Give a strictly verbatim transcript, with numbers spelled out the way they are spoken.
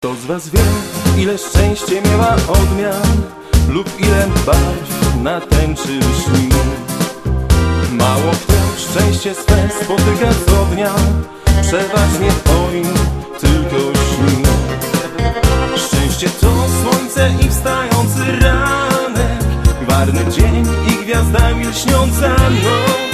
Kto z was wie, ile szczęście miała odmian lub ile barw na tęczy lśni? Mało kto szczęście swe spotyka co dnia, przeważnie o nim tylko śni. Szczęście to słońce i wstający ranek, gwarny dzień i gwiazda lśniąca noc.